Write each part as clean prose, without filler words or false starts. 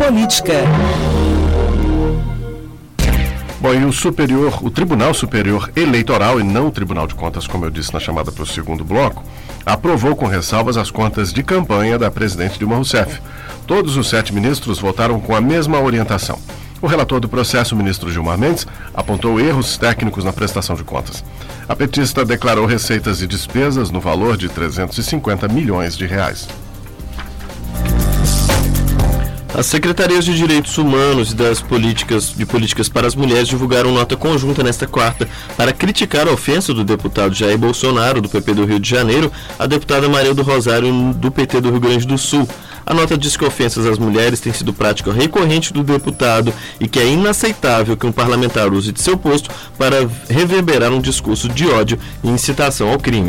política. Bom, e o Tribunal Superior Eleitoral, e não o Tribunal de Contas, como eu disse na chamada para o segundo bloco, aprovou com ressalvas as contas de campanha da presidente Dilma Rousseff. Todos os 7 ministros votaram com a mesma orientação. O relator do processo, o ministro Gilmar Mendes, apontou erros técnicos na prestação de contas. A petista declarou receitas e despesas no valor de 350 milhões de reais. As Secretarias de Direitos Humanos e das Políticas para as Mulheres divulgaram nota conjunta nesta quarta para criticar a ofensa do deputado Jair Bolsonaro, do PP do Rio de Janeiro, à deputada Maria do Rosário, do PT do Rio Grande do Sul. A nota diz que ofensas às mulheres têm sido prática recorrente do deputado e que é inaceitável que um parlamentar use de seu posto para reverberar um discurso de ódio e incitação ao crime.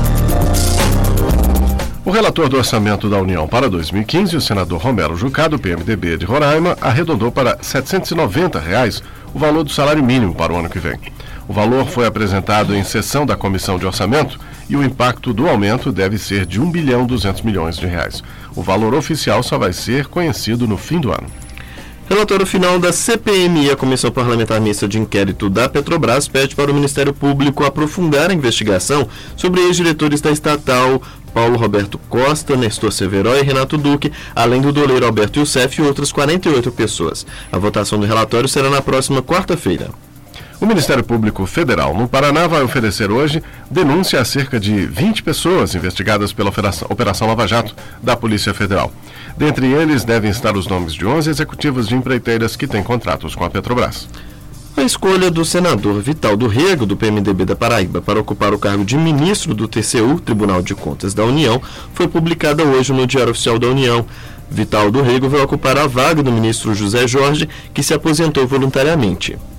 O relator do Orçamento da União para 2015, o senador Romero Jucá, do PMDB de Roraima, arredondou para R$ 790 o valor do salário mínimo para o ano que vem. O valor foi apresentado em sessão da Comissão de Orçamento e o impacto do aumento deve ser de R$ 1.200 bilhões. O valor oficial só vai ser conhecido no fim do ano. Relatório final da CPMI, a Comissão Parlamentar Mista de Inquérito da Petrobras, pede para o Ministério Público aprofundar a investigação sobre ex-diretores da estatal Paulo Roberto Costa, Nestor Severo e Renato Duque, além do doleiro Alberto Youssef e outras 48 pessoas. A votação do relatório será na próxima quarta-feira. O Ministério Público Federal no Paraná vai oferecer hoje denúncia a cerca de 20 pessoas investigadas pela Operação Lava Jato da Polícia Federal. Dentre eles devem estar os nomes de 11 executivos de empreiteiras que têm contratos com a Petrobras. A escolha do senador Vital do Rego, do PMDB da Paraíba, para ocupar o cargo de ministro do TCU, Tribunal de Contas da União, foi publicada hoje no Diário Oficial da União. Vital do Rego vai ocupar a vaga do ministro José Jorge, que se aposentou voluntariamente.